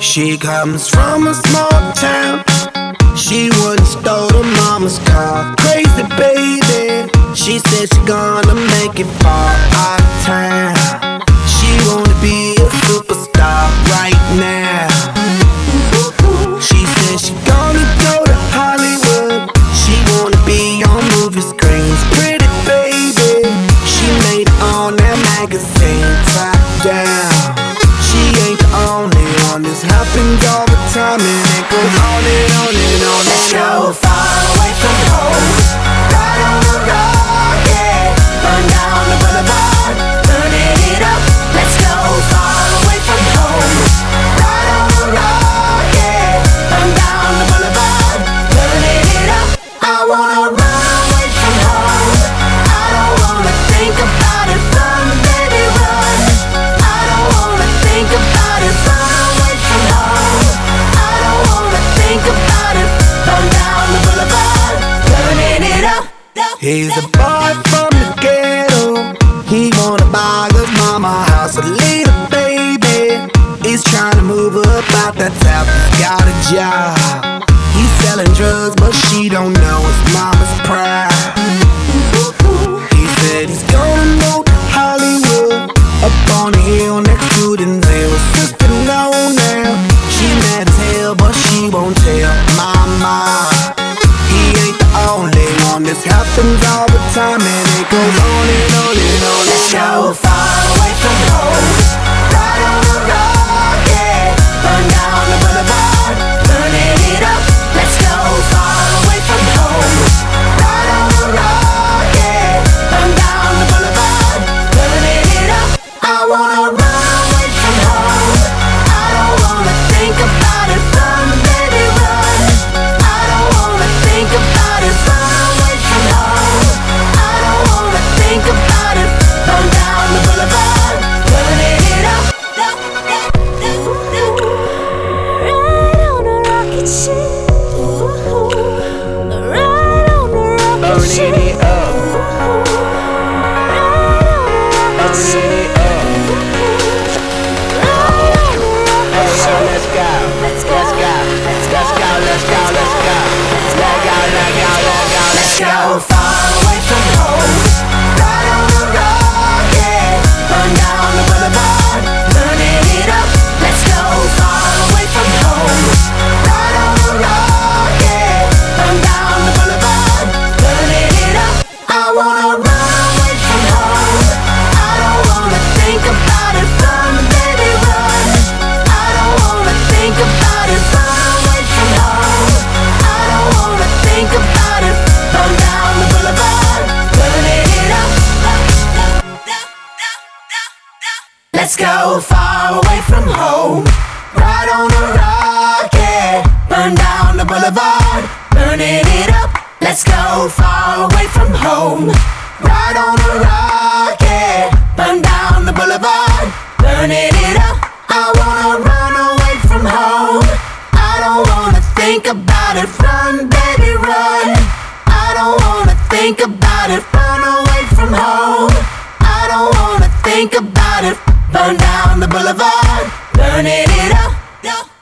She comes from a small town. She once stole her mama's car. Crazy baby. She said she gonna make it far out of town. She wanna be a superstar right now. She said she gonna go to Hollywood. She wanna be on movie screens. Pretty baby. She made it on that magazine. Top down. She ain't the only one. This happens all the time, and it goes on and on and on. Let's go far away from home. Ride on the rocket. Burn down the boulevard. Burning it up. Let's go far away from home. Ride on the rocket. Burn down the boulevard. Burning it up. I wanna run away from home. I don't wanna think about it. Run, baby, run. I don't wanna think about it. Run away from home. I don't wanna think about it. Burn down the boulevard. Burning it up. He's a boy from the ghetto. He wanna buy his mama a house, a little baby. He's trying to move up out that south. He's got a job. He's selling drugs, but she don't know his mama's proud. He said he's gonna move to Hollywood, up on the hill next to Denzel. His sister know now. She mad as hell, but she won't tell mama. He ain't the only one. This happens all the time, and it goes on and on and on. Let's go far away from home. Ride on the rocket. Burn down the boulevard. Burning it up. Let's go far away from home. Ride on the rocket. Burn down the boulevard. Burning it up. I wanna run away from home. I don't wanna think about it. Run, baby, run. I don't wanna think about it. Run away from home. I don't wanna think about it. Burn down the boulevard. Burning it up. Ride on a rocket ship. Ride on a rocket ship. Burning it up. Burning it up. So let's go. Let's go. Let's go. Let's go. Let's go. Let's go. Let's go. Let's go far away from home. Ride on the rocket. Burn down the boulevard. Burning it up. Let's go far away from home. Ride on the rocket. Burn down the boulevard. Burning it up. I wanna run away from home. I don't wanna think about it. Run, baby, run. I don't wanna think about it. Run away from home. I don't wanna think about it. Burn down the boulevard. Burning it up. Let's go far away from home. Ride on a rocket. Burn down the boulevard. Burning it up. Let's go far away from home. Ride on a rocket. Burn down the boulevard. Burning it up. I wanna run away from home. I don't wanna think about it. Run, baby, run. I don't wanna think about it. Run away from home. I don't wanna think about it. Burn down the boulevard. Burning it up.